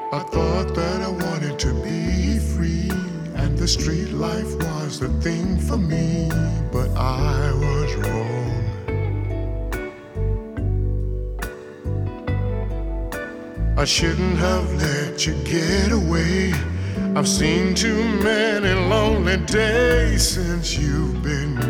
I thought that I wanted to be free, and the street life was the thing for me, but I was wrong. I shouldn't have let you get away. I've seen too many lonely days since you've been